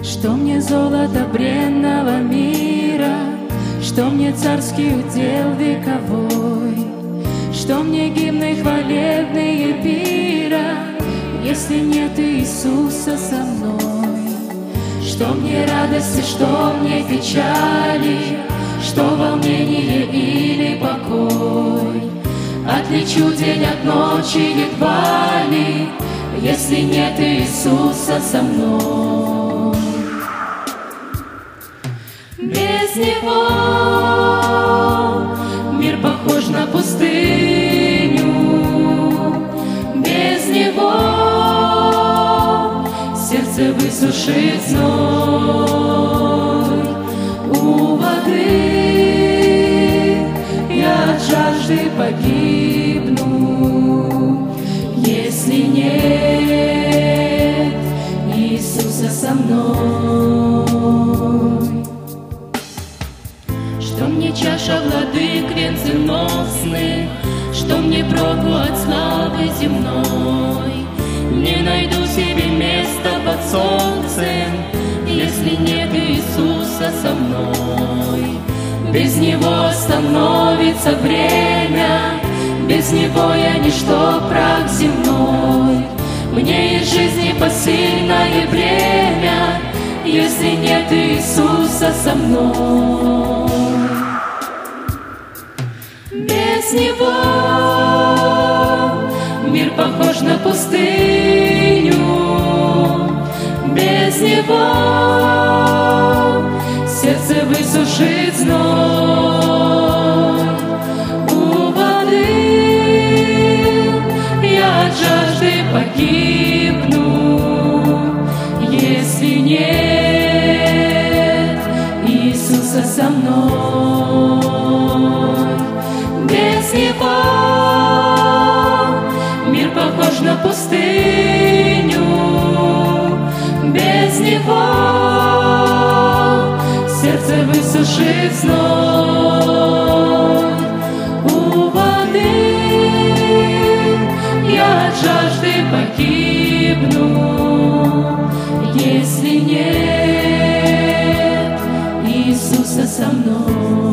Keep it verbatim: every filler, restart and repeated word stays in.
Что мне золото бренного мира, что мне царский удел вековой, что мне гимны хвалебные пира, если нет Иисуса со мной. Что мне радости, что мне печали, что волнение или покой. Отличу день от ночи едва ли, если нет Иисуса со мной. Без Него мир похож на пустыню, без Него сердце высушит зной. У воды я от жажды погибну, если нет Иисуса со мной. Что мне чаша владык венценосных, что мне проку от славы земной. Не найду себе места под солнцем, если нет Иисуса со мной. Без Него остановится время, без Него я ничто, прах земной. Мне из жизни посильное бремя, если нет Иисуса со мной. Без Него мир похож на пустыню, без Него сердце высушит зной. У воды я от жажды погибну, если нет Иисуса со мной. Без Него мир похож на пустыню, без Него сердце высушит зной. У воды я от жажды погибну, если нет Иисуса со мной.